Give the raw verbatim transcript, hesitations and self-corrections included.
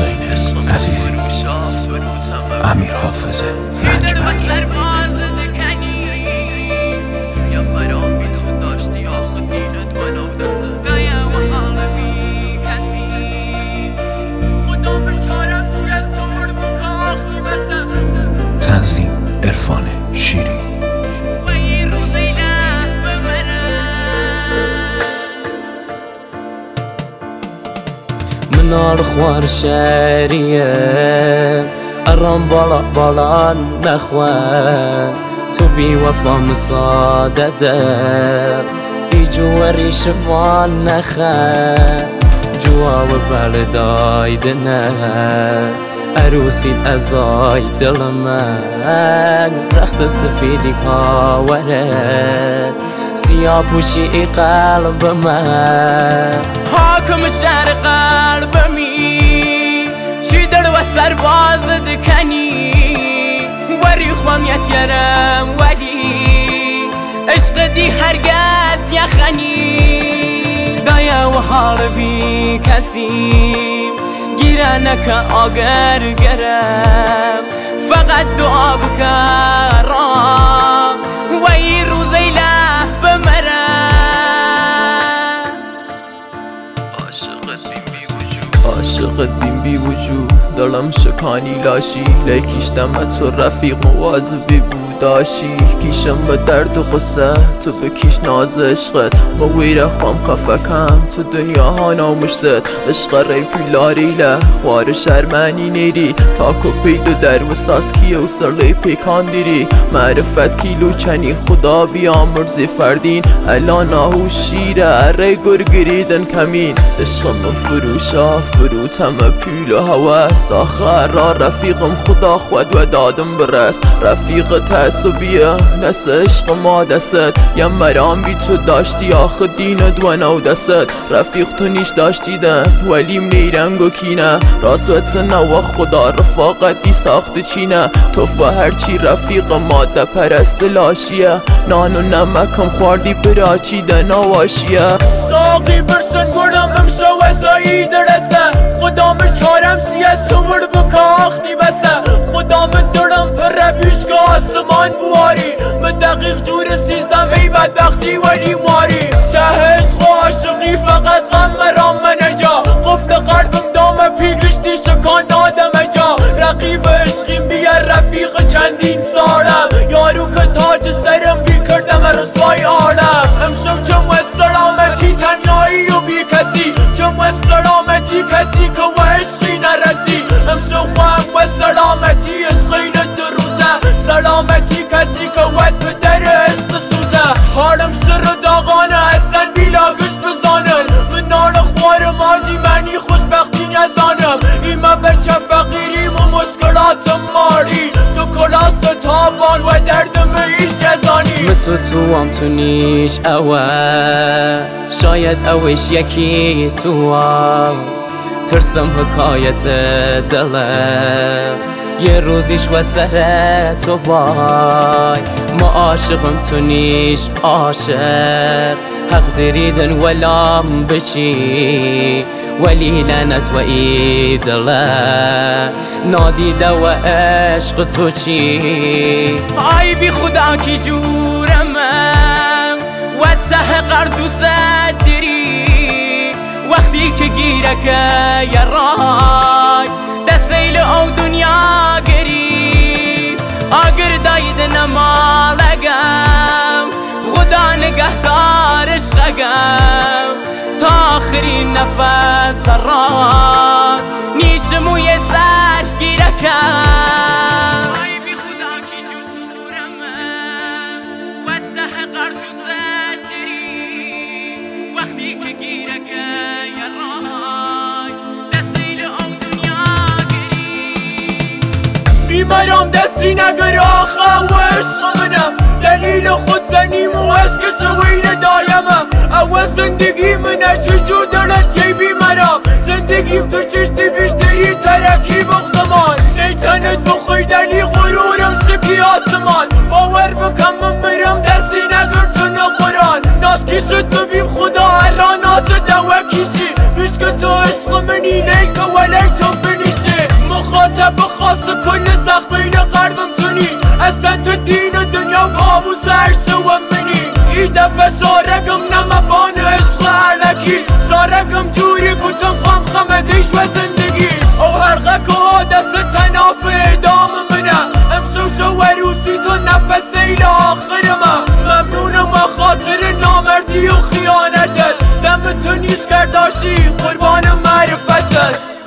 حسین عزیزی، امیر حافظ رنجبری. تنظیم عرفان شیری. منار خوار شریه ارام بالا بالا نخوان تو بی وفا مصادده ای جواری شمان نخن جواب بلدای دنه عروسی ازای دل من رخت سفیدی کاوره سیاه پوشی قلب من حاکم شهر قلبمی چی در و سرباز دکنی وری خوامیت یرم ولی عشق دی هرگز یخنی دایا و حال بی کسی گیره نکه آگر گرم فقط دعا بکرم و ای روزی له بمرم عاشقت بیم بی وجود دلم شکانی لاشی لیکیشتم تو رفیق مواظبی بود داشی کیشم به درد و قصه تو بکیش ناز عشقت با ویره خوام خفکم تو دنیا ها نامشتت عشق ری پیلاریله خوار شرمنی نیری تا کپید در و ساس کیه و سرلی پیکان دیری معرفت کیلو چنی خدا بیامرزی فردین الان آهو شیره اره گرگریدن کمین عشق من فروشا فروتم پیل و هوس آخر را رفیقم خدا خود و دادم برس رفیق تعصبیه نس عشق ما دست یم مرام بی تو داشتی آخه دینت و نو دست رفیق تو نیش داشتی دن ولیم نیرنگ و کینه راست نو خدا رفاقت دی ساخت چینه تو و هرچی رفیق ماده پرست لاشیه نان و نمکم خوردی براچی ده نواشیه ساقی برسن گرم امشو وزایی درسته خدا من چارم سی از تو ور بکاختی بسه خدا من درم پر بیش که آسمان بواری به دقیق جور سیزدم ای بدبختی ولی ماری تهش عاشقی فقط غم مرام منجا قفل قلبم دام پیگشتی شکان آدم جا رقیب عشقیم بیار رفیق چندین سالم یارو که تاج سرم بی کردم رسوای عالم امشب چم و سلامتی تنهایی و بی کسی چم و سلامتی کسی که و عشقی نرسی امشب خوام و سلامتی عشقی ندروزه سلامتی کسی که ود به در عشق سوزه حالم سر داغانه اصلا بیلا گشت بزانن من نال خوار مازی منی خوشبختی نزانم ایمه بچه فقیریم و مشکلاتم ماری تو کلاس تابان و دردم ایش نزانی متو تو هم تو نیش اوه شاید اوش یکی تو هم ترسم حکایت دلم یه روزیش و سر تو بای ما عاشقم تو نیش عاشق حق دریدن ولام بچی ولی لعنت و ای دله نادیده و عشق تو چی آی بی خدا کی جورمم و ته قرد و صدری وقتی که گیره که یه رای دستیل او دنیا گری آگر داید نمالگم خدا نگهدار عشقگم تا آخرین نفس را نیشمو یه سر گیره کم آی بی خدا کی جورمم و ته قرد و صدری وقتی که گیره که یه رای دستیل او دنیا گری بیمرام دستی نگر آخه و عشق منم دلیل خود زنیم و عشق شوین دایمم او زندگی منه چجور دلت یه بیمرام زندگیم تو چشتی بیشتری ترکی بغزمان نیتنت بخوی دلی غرورم شکی آسمان باور بکم من مرم دستی نگر تو نقران ناز کی شد مبیم خدا الان ناز دو کشی بیش که تو عشق منی نیکه ولی تو بنیسی خاطب خاص کل زخمین قلبم تونی اصلا تو دین و دنیا قابوس عرصه و منی این دفعه سارگم نمبان عشق علکی سارگم جوری کتم خم خمدیش و زندگی او هرقه که دست تناف ادام منه امسوس و عروسی تو نفس ایل آخر من ممنونم و خاطر نامردی و خیانتت دم تو نیست کرداشی قربان معرفتت